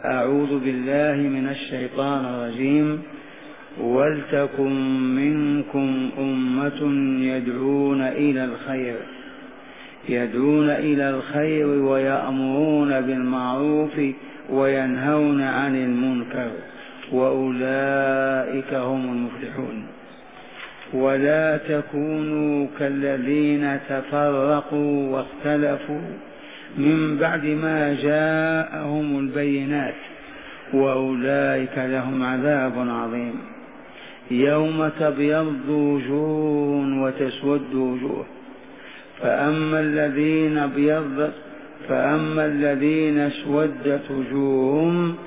أعوذ بالله من الشيطان الرجيم. ولتكن منكم أمة يدعون إلى الخير ويأمرون بالمعروف وينهون عن المنكر وأولئك هم المفلحون. ولا تكونوا كالذين تفرقوا واختلفوا من بعد ما جاءهم البينات وأولئك لهم عذاب عظيم. يوم تبيض وجوه وتسود وجوه، فأما الذين اسودت وجوههم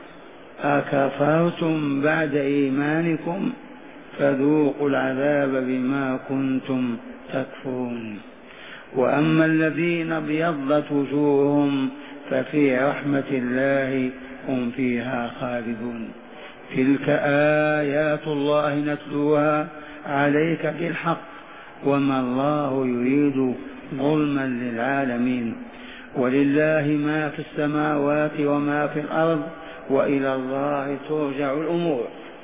أكفرتم بعد إيمانكم فذوقوا العذاب بما كنتم تكفرون. وأما الذين ابيضت وجوههم ففي رحمة الله هم فيها خالدون. تلك آيات الله نتلوها عليك بالحق وما الله يريد ظلما للعالمين. ولله ما في السماوات وما في الأرض وإلى الله ترجع الأمور.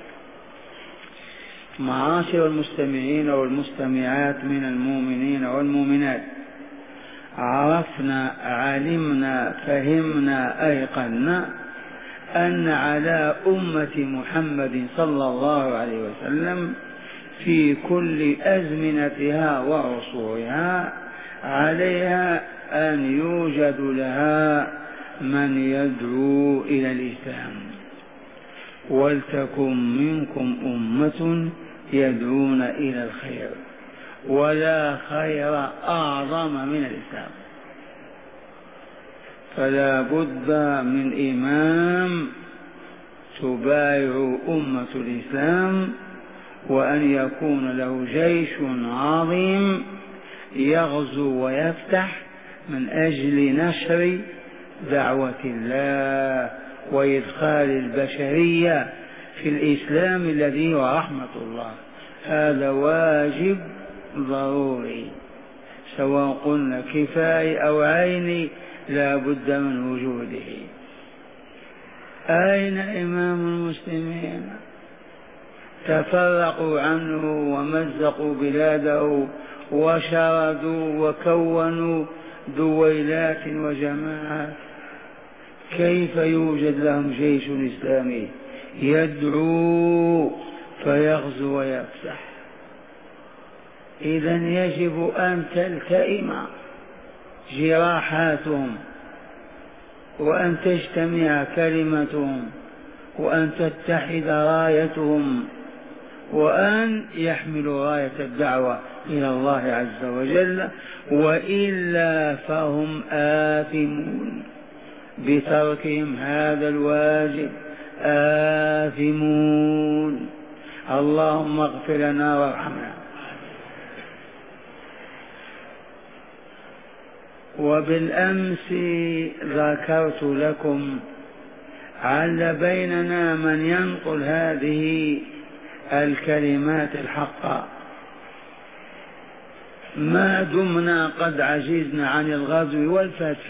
معاشر المستمعين والمستمعات من المؤمنين والمؤمنات، عرفنا علمنا فهمنا أيقنا أن على أمة محمد صلى الله عليه وسلم في كل أزمنتها وعصورها عليها أن يوجد لها من يدعو إلى الإسلام. ولتكن منكم أمة يدعون إلى الخير، ولا خير أعظم من الإسلام. فلا بد من إمام تبايع أمة الإسلام، وأن يكون له جيش عظيم يغزو ويفتح من أجل نشر دعوة الله وإدخال البشرية في الإسلام الذي هو رحمة الله. هذا واجب ضروري، سواء قلنا كفاية أو عيني لا بد من وجوده. أين إمام المسلمين؟ تفرقوا عنه ومزقوا بلاده وشردوا وكونوا دويلات وجماعات. كيف يوجد لهم جيش إسلامي يدعو فيغزو ويفتح؟ إذن يجب أن تلتئم جراحاتهم، وأن تجتمع كلمتهم، وأن تتحد رايتهم، وأن يحملوا راية الدعوة إلى الله عز وجل، وإلا فهم آثمون بتركهم هذا الواجب، آثمون. اللهم اغفر لنا وارحمنا. وبالأمس ذكرت لكم عل بيننا من ينقل هذه الكلمات الحقة ما دمنا قد عجزنا عن الغزو والفتح،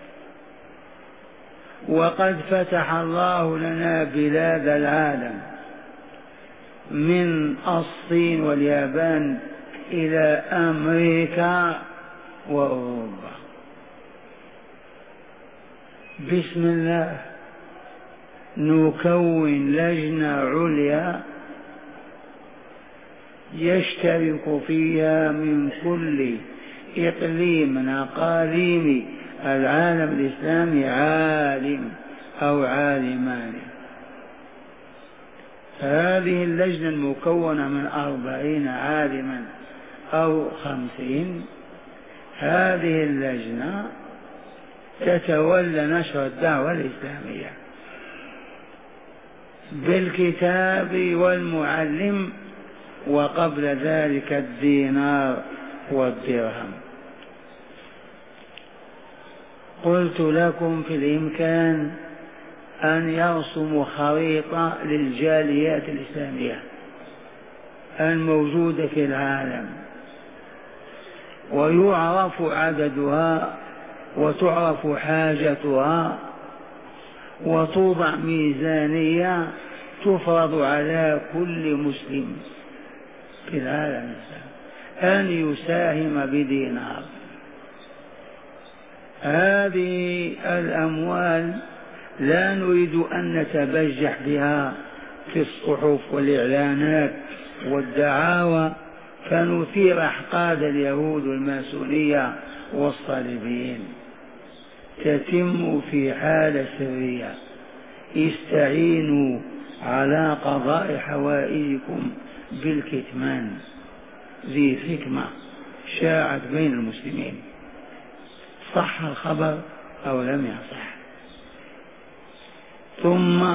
وقد فتح الله لنا بلاد العالم من الصين واليابان إلى أمريكا وأوروبا. بسم الله نكون لجنة عليا يشترك فيها من كل إقليم من أقاليم العالم الإسلامي عالم أو عالمان. هذه اللجنة المكونة من 40 عالما أو 50، هذه اللجنة تتولى نشر الدعوة الإسلامية بالكتاب والمعلم، وقبل ذلك الدينار والدرهم. قلت لكم في الإمكان أن يرسموا خريطة للجاليات الإسلامية الموجودة في العالم، ويعرف عددها وتعرف حاجتها وتوضع ميزانية تفرض على كل مسلم في العالم أن يساهم بدينار. هذه الأموال لا نريد أن نتبجح بها في الصحف والإعلانات والدعاوى فنثير أحقاد اليهود والماسونية والصليبيين. تتم في حالة سرية. استعينوا على قضاء حوائجكم بالكتمان. ذي حكمة شاعت بين المسلمين، صح الخبر أو لم يصح. ثم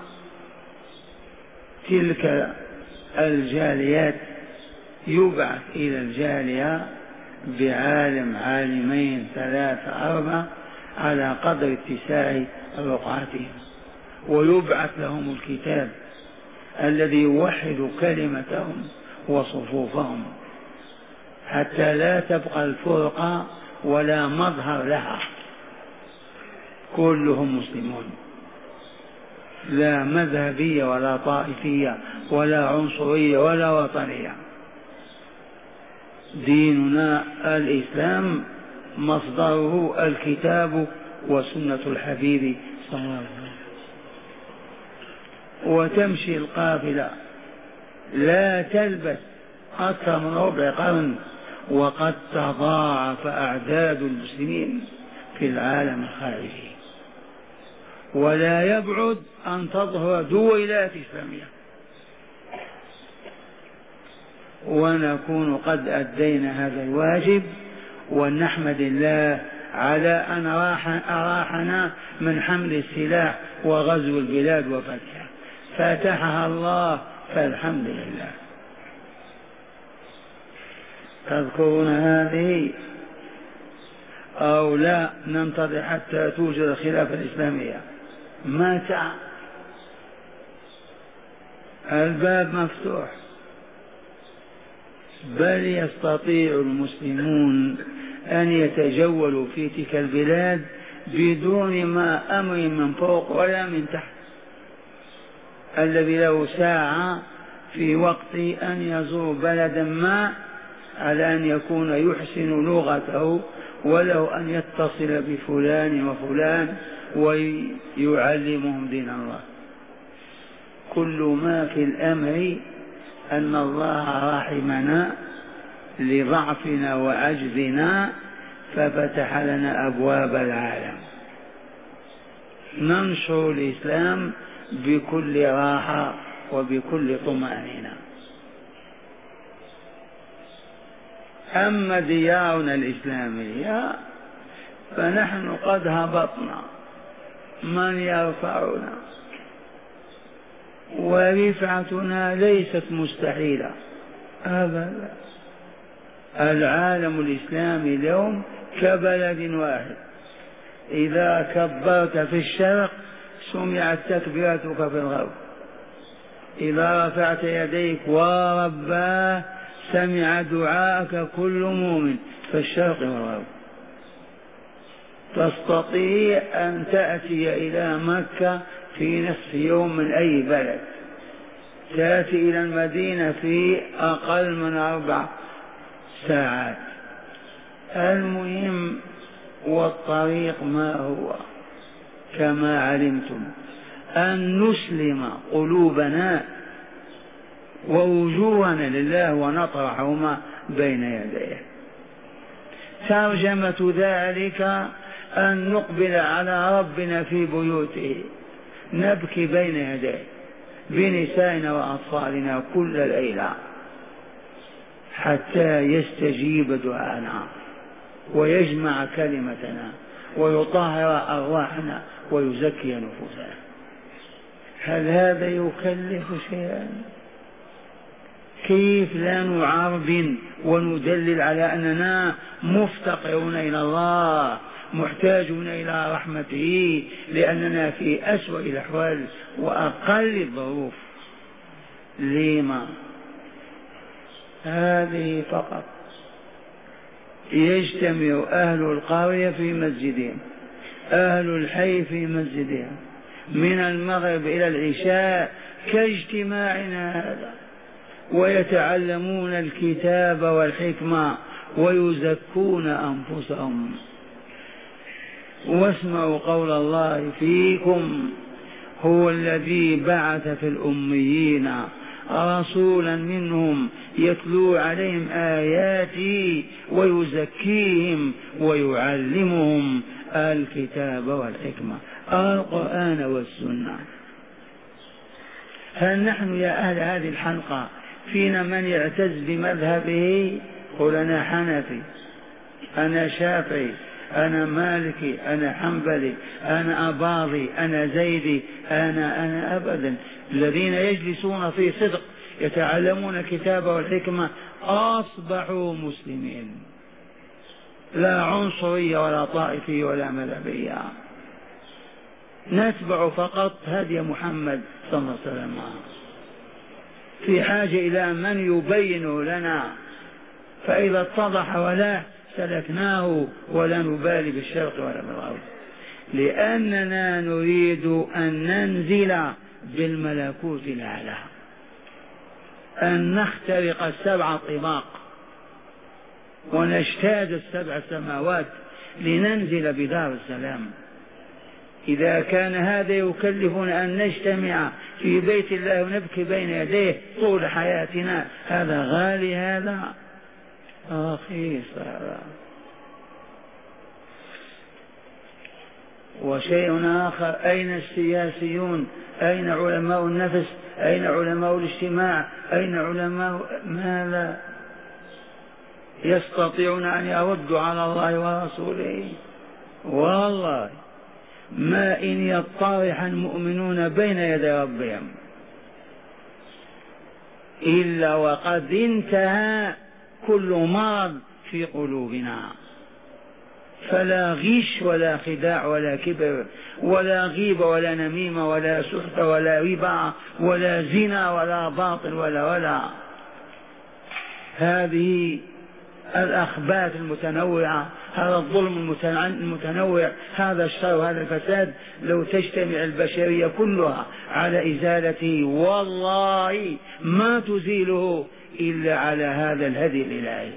تلك الجاليات يبعث إلى الجالية بعالم عالمين 3 4 على قدر اتساع رقعتهم، ويبعث لهم الكتاب الذي يوحد كلمتهم وصفوفهم حتى لا تبقى الفرقة ولا مظهر لها، كلهم مسلمون، لا مذهبية ولا طائفية ولا عنصرية ولا وطنية. ديننا الإسلام مصدره الكتاب وسنة الحبيب صلى الله عليه وسلم. وتمشي القافلة لا تلبث أكثر من ربع قرن وقد تضاعف أعداد المسلمين في العالم الخارجي، ولا يبعد أن تظهر دويلات إسلامية، ونكون قد أدينا هذا الواجب، ونحمد الله على أن أراحنا من حمل السلاح وغزو البلاد وفتحها، فتحها الله فالحمد لله. تذكرون هذه أو لا ننتظر حتى توجد الخلافة الإسلامية؟ متى؟ الباب مفتوح، بل يستطيع المسلمون أن يتجولوا في تلك البلاد بدون ما أمر من فوق ولا من تحت. الذي له ساعة في وقت أن يزور بلدا ما على أن يكون يحسن لغته، وله أن يتصل بفلان وفلان ويعلمهم دين الله. كل ما في الأمر أن الله رحمنا لضعفنا وعجزنا ففتح لنا أبواب العالم. ننشر الإسلام بكل راحة وبكل طمأنينة. أما ديارنا الإسلامية فنحن قد هبطنا، من يرفعنا؟ ورفعتنا ليست مستحيلة أبدا. العالم الإسلامي اليوم كبلد واحد، إذا كبرت في الشرق سمعت تكبيرتك في الغرب، إذا رفعت يديك ورباه سمع دعاءك كل مؤمن في الشرق والغرب. تستطيع أن تأتي إلى مكة في نصف يوم من أي بلد، تأتي إلى المدينة في أقل من 4 ساعات. المهم والطريق ما هو كما علمتم أن نسلم قلوبنا ووجوهنا لله ونطرحهما بين يديه. ترجمة ذلك أن نقبل على ربنا في بيوته، نبكي بين يديه بنسائنا وأطفالنا كل ليلة حتى يستجيب دعاءنا ويجمع كلمتنا ويطهر أرواحنا ويزكي نفوسنا. هل هذا يكلف شيئا؟ كيف لا نعرب وندلل على أننا مفتقرون إلى الله محتاجون إلى رحمته لأننا في أسوأ الأحوال وأقل الظروف؟ لما؟ هذه فقط. يجتمع أهل القرية في مسجدهم، أهل الحي في مسجدهم، من المغرب إلى العشاء كاجتماعنا هذا، ويتعلمون الكتاب والحكمة ويزكون أنفسهم. واسمعوا قول الله فيكم: هو الذي بعث في الأميين رسولا منهم يتلو عليهم آياته ويزكيهم ويعلمهم الكتاب والحكمة، القرآن والسنة. هل نحن يا أهل هذه الحلقة فينا من يعتز بمذهبه؟ قل أنا حنفي، أنا شافعي، أنا مالكي، أنا حنبلي، أنا أباضي، أنا زيدي، أنا أبدا. الذين يجلسون في صدق يتعلمون الكتاب والحكمة أصبحوا مسلمين، لا عنصرية ولا طائفية ولا مذهبية. نتبع فقط هدي محمد صلى الله عليه وسلم، في حاجة إلى من يبين لنا، فإذا اتضح ولا سلكناه ولا نبالي بالشرق ولا بالغرب، لأننا نريد أن ننزل بالملكوت الأعلى، أن نخترق السبع طباق ونجتاز السبع سماوات لننزل بدار السلام. إذا كان هذا يكلفنا أن نجتمع في بيت الله ونبكي بين يديه طول حياتنا، هذا غالي، هذا رخيص هذا. وشيء آخر: أين السياسيون؟ أين علماء النفس؟ أين علماء الاجتماع؟ أين علماء ماذا؟ يستطيعون أن يردوا على الله ورسوله؟ والله ما إن يطارح المؤمنون بين يدي ربهم إلا وقد انتهى كل مرض في قلوبنا. فلا غش ولا خداع ولا كبر ولا غيبة ولا نميمة ولا سحت ولا ربا ولا زنا ولا باطل ولا هذه الأخبات المتنوعة، هذا الظلم المتنوع، هذا الشر وهذا الفساد، لو تجتمع البشرية كلها على إزالته والله ما تزيله إلا على هذا الهدي الإلهي.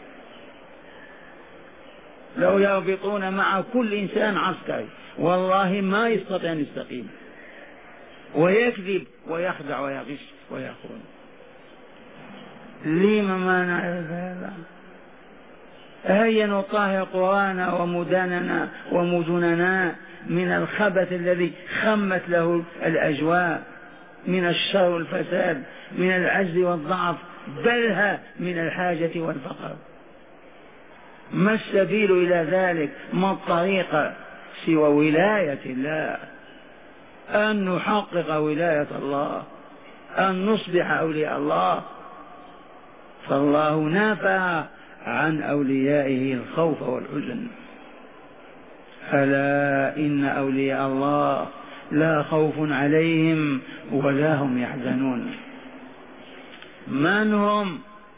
لو يربطون مع كل إنسان عسكري والله ما يستطيع أن يستقيم، ويكذب ويخدع ويغش ويخون. لما ما نعرف هذا؟ هيا نطهر قرانا ومدننا ومدننا من الخبث الذي خمت له الأجواء، من الشر والفساد، من العجز والضعف، بلها من الحاجة والفقر. ما السبيل إلى ذلك؟ ما الطريق سوى ولاية الله، أن نحقق ولاية الله، أن نصبح أولياء الله. فالله نافى عن أوليائه الخوف والحزن. ألا إن أولياء الله لا خوف عليهم ولا هم يحزنون. من هم؟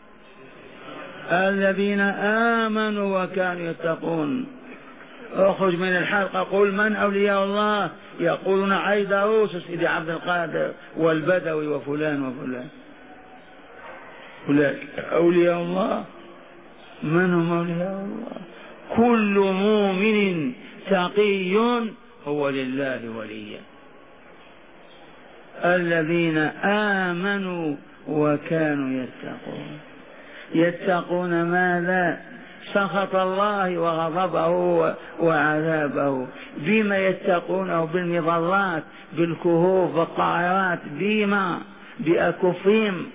الذين آمنوا وكانوا يتقون. اخرج من الحلقة قل من أولياء الله؟ يقولون عيدروس سيدي عبد القادر والبدوي وفلان وفلان. أولئك أولياء الله. من هم أولياء الله؟ كل مؤمن تقي هو لله وليا. الذين آمنوا وكانوا يتقون. يتقون ماذا؟ سخط الله وغضبه وعذابه. بما يتقونه؟ بالمظلات، بالكهوف، بالطائرات، بما بأكفهم.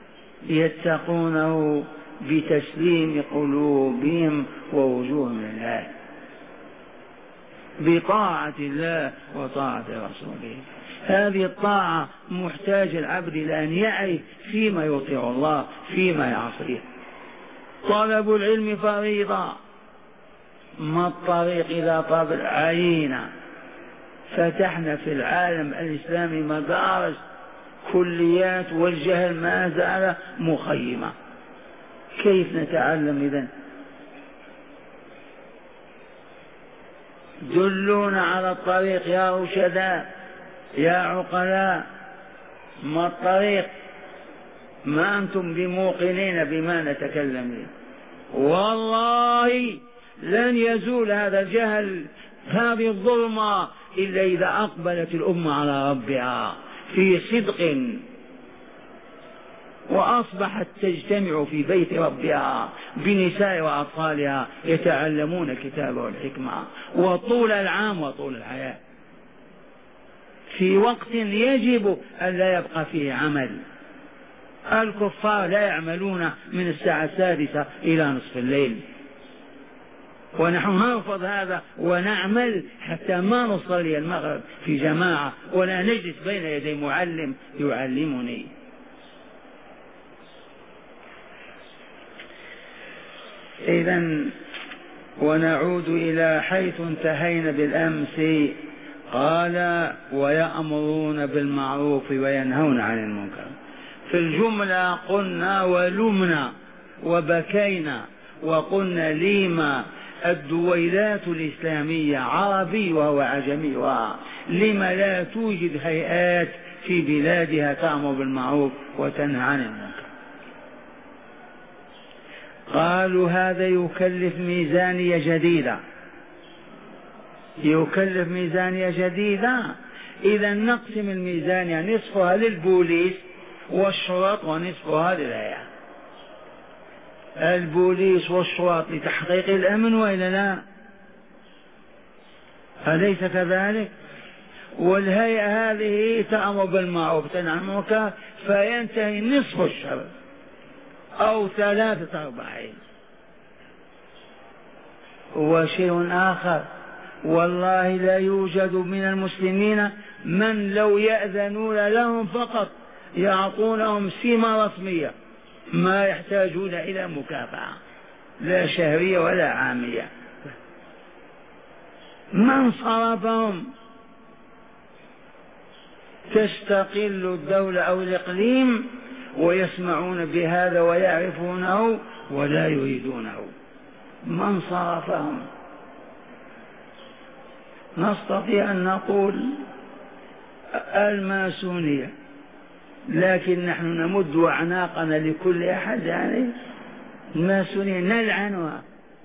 يتقونه بتسليم قلوبهم ووجوههم لله، بطاعة الله وطاعة رسوله. هذه الطاعة محتاج العبد لأن يعرف فيما يطيع الله فيما يعصيه. طلب العلم فريضة. ما الطريق إلى طلب العين؟ فتحنا في العالم الإسلامي مدارس، كليات، والجهل ما زال مخيمة. كيف نتعلم إذن؟ دلونا على الطريق يا رشداء. يا عقلاء ما الطريق؟ ما أنتم بموقنين بما نتكلم به. والله لن يزول هذا الجهل، هذه الظلمة، إلا إذا أقبلت الأمة على ربها في صدق وأصبحت تجتمع في بيت ربها بنساء وأطفالها يتعلمون الكتاب والحكمة وطول العام وطول الحياة في وقت يجب أن لا يبقى فيه عمل. الكفار لا يعملون من الساعة 6 إلى نصف الليل، ونحن نرفض هذا ونعمل حتى ما نصلي المغرب في جماعة ولا نجلس بين يدي معلم يعلمني. إذن ونعود إلى حيث انتهينا بالأمس. قال ويأمرون بالمعروف وينهون عن المنكر. في الجملة قلنا ولمنا وبكينا وقلنا لما الدويلات الإسلامية عربيها وعجميها لما لا توجد هيئات في بلادها تأمر بالمعروف وتنهى عن المنكر؟ قالوا هذا يكلف ميزانية جديدة. يكلف ميزانية جديدة، إذا نقسم الميزانية نصفها للبوليس والشرط ونصفها للهيئة. البوليس والشرط لتحقيق الأمن وإلا لا؟ أليس كذلك؟ والهيئة هذه تأمر بالمعروف وتنهى عن المنكر فينتهي نصف الشر أو 3/4. وشيء آخر، والله لا يوجد من المسلمين من لو يأذنون لهم فقط يعطونهم سمة رسمية ما يحتاجون إلى مكافأة لا شهرية ولا عامية. من صرفهم؟ تستقل الدولة أو الإقليم ويسمعون بهذا ويعرفونه ولا يريدونه. من صرفهم؟ نستطيع أن نقول الماسونية، لكن نحن نمد أعناقنا لكل أحد. يعني الماسونية نلعنها.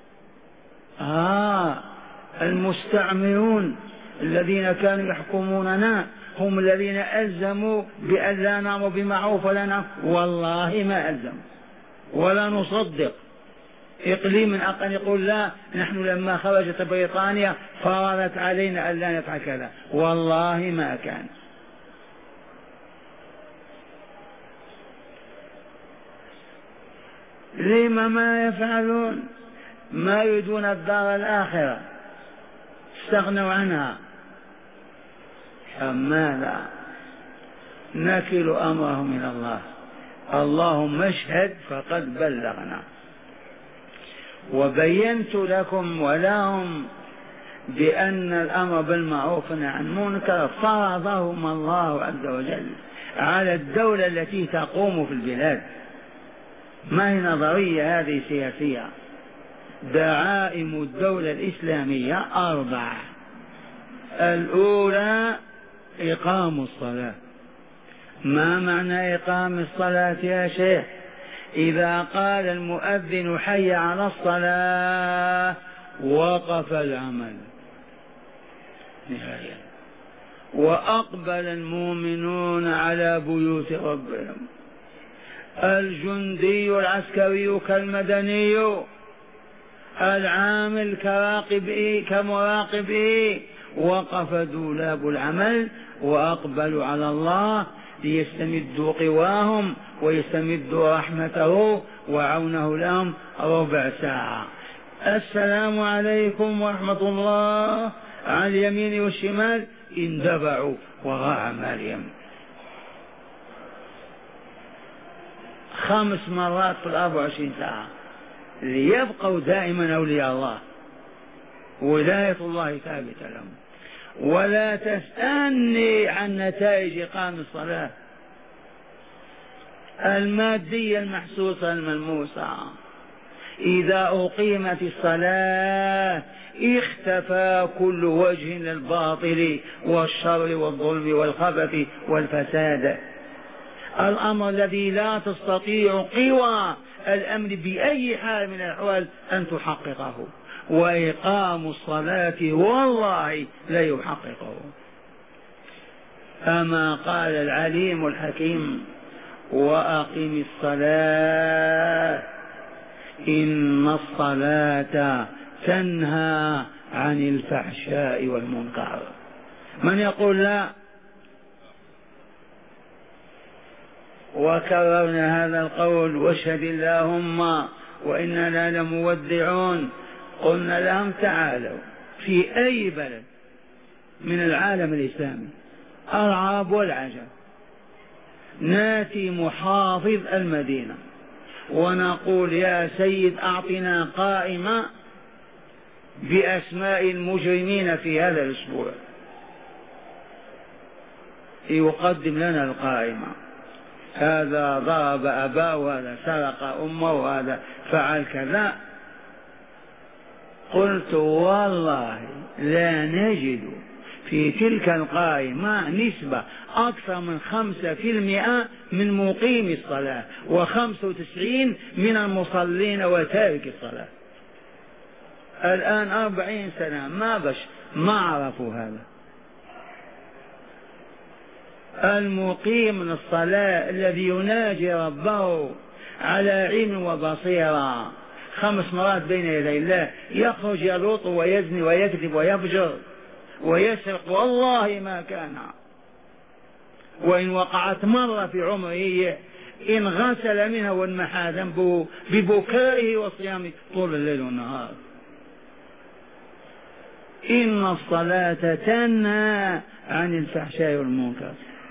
المستعمرون الذين كانوا يحكموننا هم الذين ألزموا بأن لا نأمر بمعروف ولا نهى. والله ما ألزم ولا نصدق. إقليم من أقل يقول لا، نحن لما خرجت بريطانيا فرضت علينا أن لا نفعل كذا. والله ما كان. لما ما يفعلون؟ ما يريدون الدار الآخرة، استغنوا عنها. ماذا؟ نكل أمرهم إلى الله. اللهم اشهد فقد بلغنا. وبينت لكم ولهم بأن الأمر بالمعروف والنهي عن المنكر فرضهما الله عز وجل على الدولة التي تقوم في البلاد. ما هي نظرية هذه سياسية. دعائم الدولة الإسلامية 4. الأولى إقام الصلاة. ما معنى إقام الصلاة يا شيخ؟ إذا قال المؤذن حي على الصلاة وقف العمل نهاية، وأقبل المؤمنون على بيوت ربهم. الجندي العسكري كالمدني، العامل كمراقب وقف دولاب العمل وأقبلوا على الله ليستمدوا قواهم ويستمدوا رحمته وعونه لهم 1/4 ساعة. السلام عليكم ورحمة الله على اليمين والشمال، اندفعوا وراء مريم 5 مرات في 24 ساعة ليبقوا دائما أولياء الله، ولاية الله ثابتة لهم. ولا تسألني عن نتائج إقام الصلاة المادية المحسوسة الملموسة. إذا أقيمت الصلاة اختفى كل وجه للباطل والشر والظلم والخبث والفساد. الأمر الذي لا تستطيع قوى الأمر بأي حال من الأحوال أن تحققه، وإقام الصلاة والله لا يحققه. أما قال العليم الحكيم: وأقم الصلاة إن الصلاة تنهى عن الفحشاء والمنكر. من يقول لا؟ وكررنا هذا القول: واشهد اللهم وإننا لمودعون. قلنا لهم: تعالوا في أي بلد من العالم الإسلامي، العرب والعجم، ناتي محافظ المدينة ونقول: يا سيد أعطنا قائمة بأسماء المجرمين في هذا الأسبوع. يقدم لنا القائمة: هذا ضرب أباه، وهذا سرق أمه، وهذا فعل كذا. قلت: والله لا نجد في تلك القائمة نسبة أكثر من 5% من مقيم الصلاة، و95 من المصلين وتارك الصلاة. الآن 40 سنة ما عرفوا هذا. المقيم من الصلاة الذي يناجي ربه على علم وبصيرة 5 مرات بين يدي الله، يخرج يلوط ويزني ويكذب ويفجر ويسرق والله ما كان، وإن وقعت مرة في عمره إن غسل منها وانمحى ذنبه ببكائه وصيامه طول الليل والنهار. إن الصلاة تنهى عن الفحشاء والمنكر.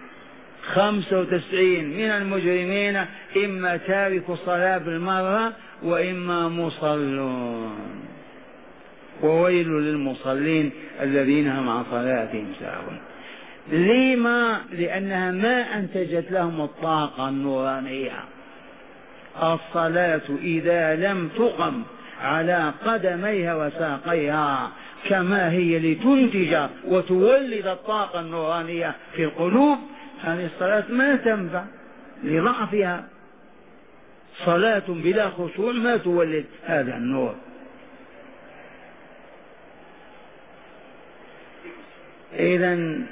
95 من المجرمين إما تارك الصلاة بالمرة وإما مصلون، وويل للمصلين الذين هم عن صلاتهم ساهون. لما؟ لأنها ما أنتجت لهم الطاقة النورانية. الصلاة إذا لم تقم على قدميها وساقيها كما هي لتنتج وتولد الطاقة النورانية في القلوب، هذه الصلاة ما تنفع لضعفها. صلاة بلا خشوع ما تولد هذا النور. إذن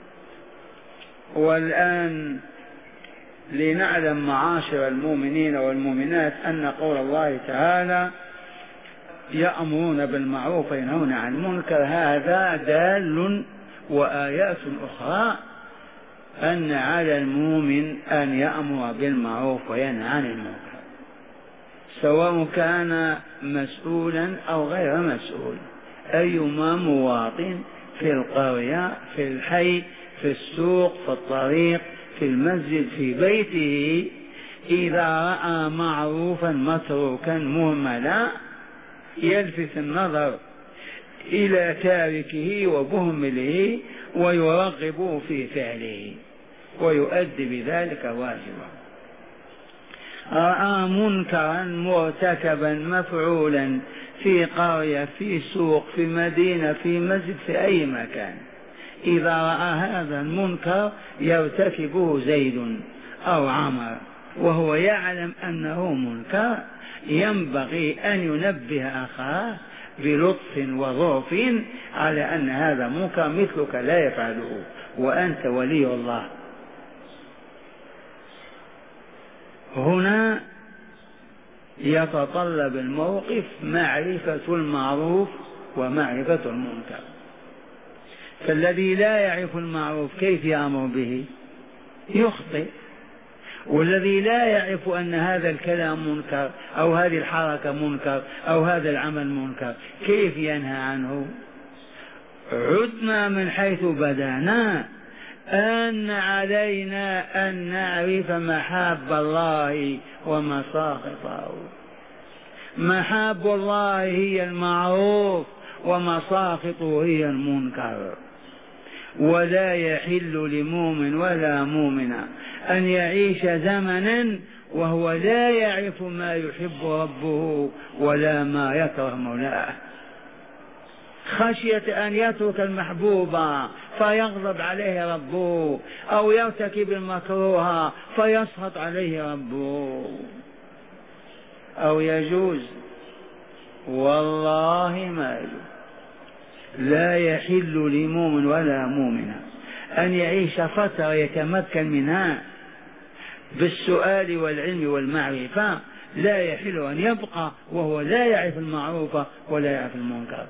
والآن لنعلم معاشر المؤمنين والمؤمنات أن قول الله تعالى: يأمرون بالمعروف وينهون عن المنكر، هذا دال وآيات أخرى أن على المؤمن أن يأمر بالمعروف وينهى عن المنكر، سواء كان مسؤولا أو غير مسؤول. أيما مواطن في القرية، في الحي، في السوق، في الطريق، في المسجد، في بيته، إذا رأى معروفا متروكا مهملا يلفت النظر إلى تاركه ومهمله ويرغب في فعله ويؤدي بذلك واجبا. رأى منكرا مرتكبا مفعولا في قرية، في سوق، في مدينة، في مسجد، في أي مكان، إذا رأى هذا المنكر يرتكبه زيد أو عمر وهو يعلم أنه منكر، ينبغي أن ينبه أخاه بلطف وظرف على أن هذا منكر مثلك لا يفعله وأنت ولي الله. هنا يتطلب الموقف معرفة المعروف ومعرفة المنكر. فالذي لا يعرف المعروف كيف يأمر به؟ يخطئ. والذي لا يعرف أن هذا الكلام منكر أو هذه الحركة منكر أو هذا العمل منكر كيف ينهى عنه؟ عدنا من حيث بدأنا، أن علينا أن نعرف محاب الله ومساخطه. محاب الله هي المعروف ومساخطه هي المنكر. ولا يحل لمؤمن ولا مؤمنة أن يعيش زمنا وهو لا يعرف ما يحب ربه ولا ما يكره مولاه، خشية أن يترك المحبوب فيغضب عليه ربه، أو يرتكب المكروه فيسخط عليه ربه. أو يجوز؟ والله ما يجوز. لا يحل لمؤمن ولا مؤمنة أن يعيش فترة يتمكن منها بالسؤال والعلم والمعرفة، لا يحل أن يبقى وهو لا يعرف المعروف ولا يعرف المنكر،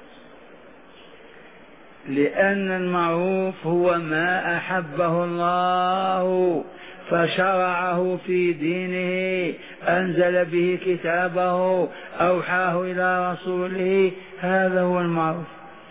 لأن المعروف هو ما أحبه الله فشرعه في دينه، أنزل به كتابه، أوحاه إلى رسوله، هذا هو المعروف.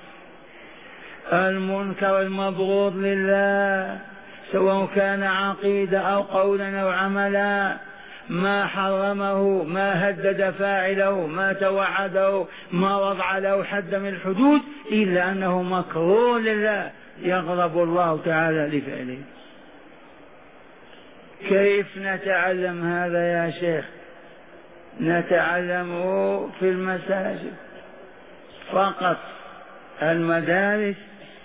المنكر المبغوض لله سواء كان عقيدة أو قولا أو عملا، ما حرمه، ما هدد فاعله، ما توعده، ما وضع له حد من الحدود، إلا أنه مكروه لله يغضب الله تعالى لفعله. كيف نتعلم هذا يا شيخ؟ نتعلمه في المساجد فقط. المدارس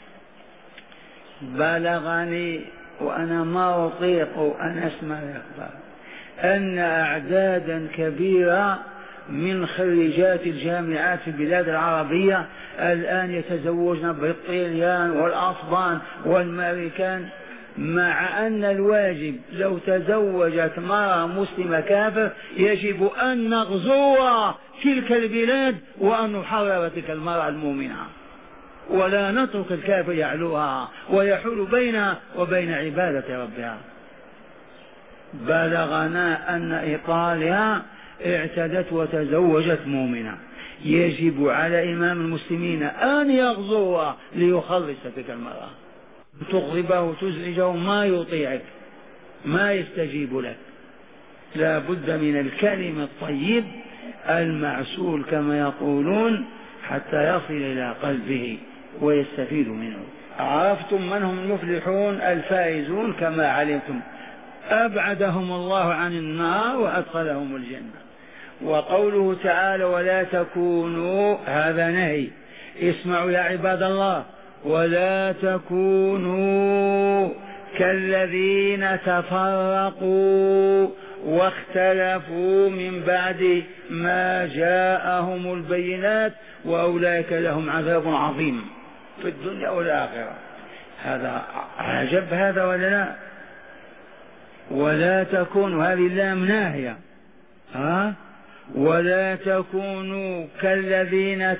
بلغني وأنا ما أطيق أن أسمع الأخبار أن أعدادا كبيرة من خريجات الجامعات في البلاد العربية الآن يتزوجن بالطليان والأسبان والماريكان، مع أن الواجب لو تزوجت مرأة مسلمة كافر يجب أن نغزو تلك البلاد وأن نحرر تلك المرأة المؤمنة، ولا نترك الكافر يعلوها ويحول بينها وبين عبادة ربها. بلغنا أن إيطاليا اعتدت وتزوجت مؤمنة، يجب على إمام المسلمين أن يغزوها ليخلص تلك المرأة. تغضبه تزعجه ما يطيعك، ما يستجيب لك. لا بد من الكلم الطيب المعسول كما يقولون حتى يصل إلى قلبه ويستفيد منه. عرفتم من هم المفلحون الفائزون كما علمتم، أبعدهم الله عن النار وأدخلهم الجنة. وقوله تعالى ولا تكونوا، هذا نهي. اسمعوا يا عباد الله، ولا تكونوا كالذين تفرقوا واختلفوا من بعد ما جاءهم البينات وأولئك لهم عذاب عظيم في الدنيا والآخرة. هذا عجب هذا ولا لا؟ ولا تكونوا، هذه اللام ناهية، ولا تكونوا كالذين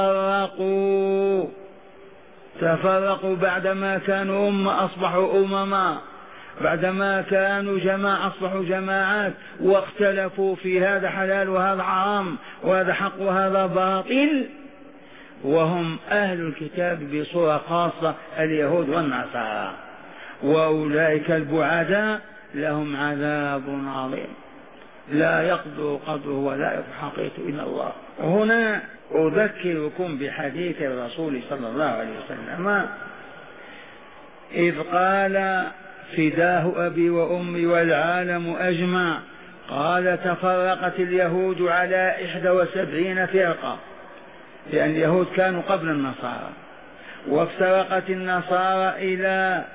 تفرقوا بعدما كانوا أمة أصبحوا أمما، بعدما كانوا جماعة أصبحوا جماعات، واختلفوا في هذا حلال وهذا حرام وهذا حق وهذا باطل، وهم أهل الكتاب بصورة خاصة اليهود والنصارى، وأولئك البعداء لهم عذاب عظيم لا يقدر قدره ولا يحقق إلا الله. هنا أذكركم بحديث الرسول صلى الله عليه وسلم إذ قال فداه أبي وأمي والعالم أجمع، قال تفرقت اليهود على 71 فرقة، لأن اليهود كانوا قبل النصارى، وافترقت النصارى إلى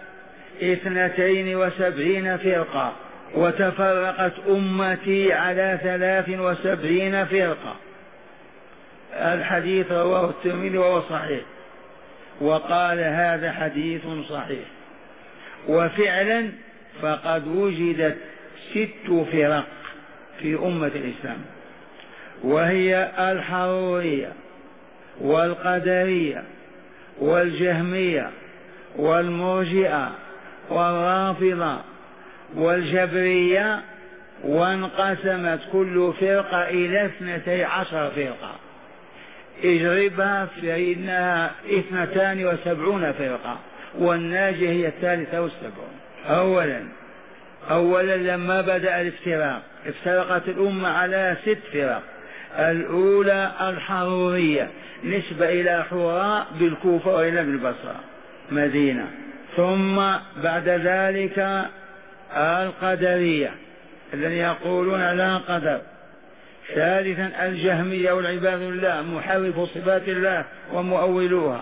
72 فرقة، وتفرقت أمتي على 73 فرقة. الحديث رواه الترمذي وهو صحيح، وقال هذا حديث صحيح. وفعلا فقد وجدت 6 فرق في أمة الإسلام، وهي الحرورية والقدرية والجهمية والمرجئة والرافضة والجبرية، وانقسمت كل فرقة إلى 12 فرقة. اجربها فإنها 72 فرقة، والناجية هي 73. أولا لما بدأ الافتراق افترقت الأمة على 6 فرق. الأولى الحرورية نسبة إلى حراء بالكوفة وإلى بالبصرة مدينة. ثم بعد ذلك القدرية، الذين يقولون لا قدر. ثالثا الجهمية والعياذ بالله محرفو صفات الله ومؤولوها.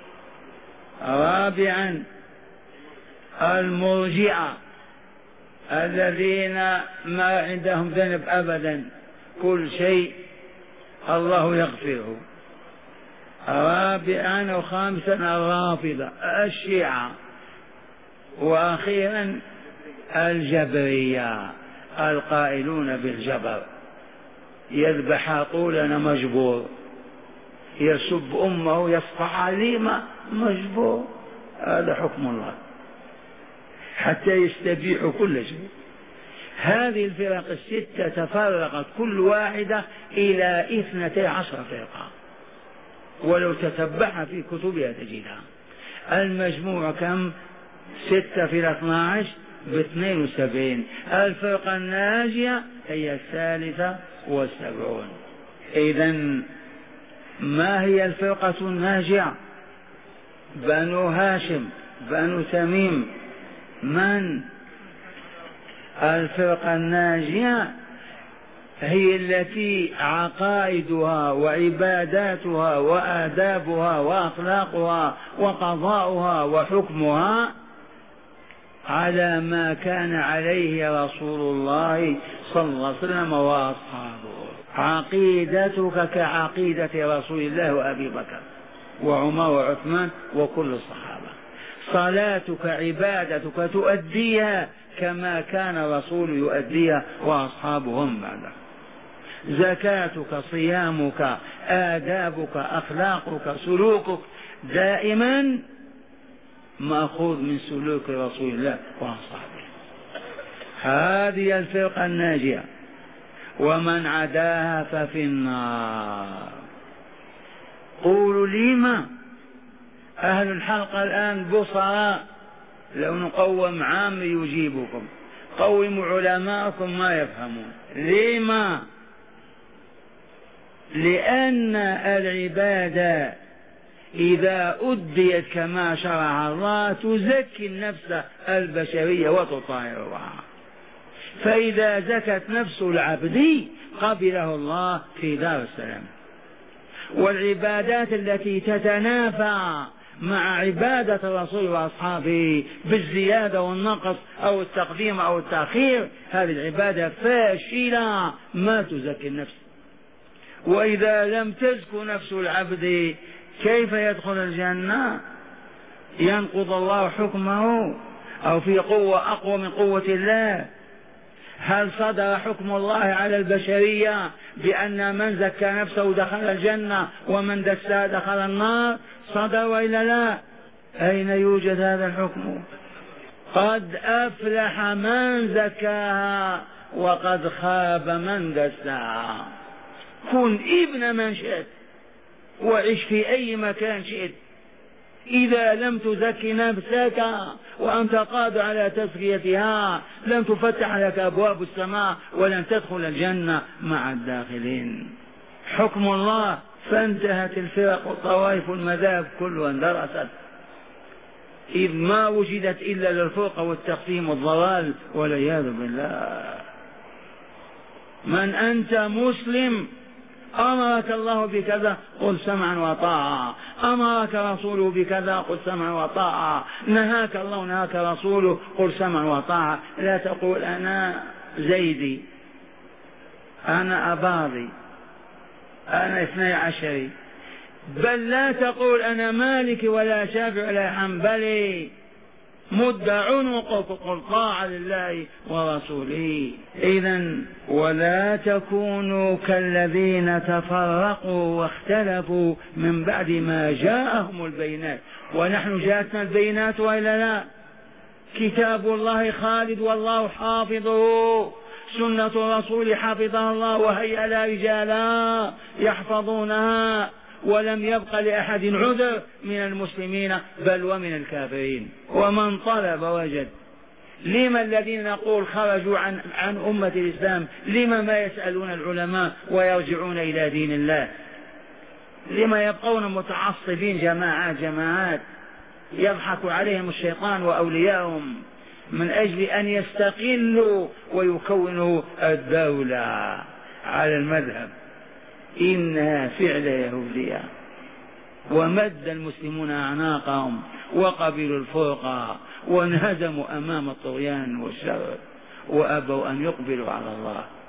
رابعا المرجئة الذين ما عندهم ذنب أبدا، كل شيء الله يغفره. رابعا وخامسا الرافضة الشيعة. وأخيرا الجبرية القائلون بالجبر، يذبح طولنا مجبور، يسب أمه يصفح عليمة مجبور. هذا حكم الله حتى يستبيح كل شيء. هذه الفرق الستة تفرقت كل واحدة إلى 12 فرقة، ولو تتبعها في كتبها تجدها. المجموع كم؟ 6 في 12 ب72. الفرقة الناجية هي 73. إذن ما هي الفرقة الناجية؟ بنو هاشم، بنو تميم. من الفرقة الناجية؟ هي التي عقائدها وعباداتها وآدابها وأخلاقها وقضاؤها وحكمها على ما كان عليه رسول الله صلى الله عليه وسلم وأصحابه. عقيدتك كعقيدة رسول الله وأبي بكر وعمر وعثمان وكل الصحابة. صلاتك عبادتك تؤديها كما كان الرسول يؤديها وأصحابهم بعده. زكاتك صيامك آدابك أخلاقك سلوكك دائما مأخوذ من سلوك رسول الله وأصحابه. هذه الفرقة الناجية، ومن عداها ففي النار. قولوا لما أهل الحلقة الآن بصراء، لو نقوم عام يجيبكم، قوموا علماءكم ما يفهمون. لما؟ لأن العبادة إذا أديت كما شرع الله تزكي النفس البشرية وتطهرها. فإذا زكت نفس العبد قبله الله في دار السلام. والعبادات التي تتنافى مع عبادة الرسول وأصحابه بالزيادة والنقص أو التقديم أو التأخير، هذه العبادة فاشلة ما تزكي النفس. وإذا لم تزك نفس العبد كيف يدخل الجنة؟ ينقض الله حكمه أو في قوة أقوى من قوة الله؟ هل صدر حكم الله على البشرية بأن من زكى نفسه دخل الجنة ومن دسها دخل النار؟ صدر وإلا لا؟ أين يوجد هذا الحكم؟ قد أفلح من زكاها وقد خاب من دسها. كن ابن من شئت وعش في أي مكان شئت، إذا لم تزكي نفسك وأنت قادر على تزكيتها لن تفتح لك أبواب السماء ولن تدخل الجنة مع الداخلين. حكم الله. فانتهت الفرق والطوائف والمذاهب كلها اندرست، إذ ما وجدت إلا للفرقة والتقسيم والضلال والعياذ بالله. من أنت مسلم، أمرك الله بكذا قل سمعا وطاعة، أمرك رسوله بكذا قل سمعا وطاعة، نهاك الله نهاك رسوله قل سمعا وطاعة. لا تقول أنا زيدي، أنا أباضي، أنا 12، بل لا تقول أنا مالك ولا شافعي ولا حنبلي. مد عنقك قل طاعة لله ورسوله. إذن ولا تكونوا كالذين تفرقوا واختلفوا من بعد ما جاءهم البينات. ونحن جاءتنا البينات وإلا لا؟ كتاب الله خالد والله حافظه، سنة الرسول حفظها الله وهيأ لها رجالا يحفظونها، ولم يبق لأحد عذر من المسلمين بل ومن الكافرين. ومن طلب وجد. لما الذين نقول خرجوا عن أمة الإسلام لما ما يسألون العلماء ويرجعون إلى دين الله؟ لما يبقون متعصبين جماعات يضحك عليهم الشيطان وأولياءهم؟ من أجل أن يستقلوا ويكونوا الدولة على المذهب. إنها فعل يهودية. ومد المسلمون أعناقهم وقبلوا الفرقة وانهزموا أمام الطغيان والشر وأبوا أن يقبلوا على الله.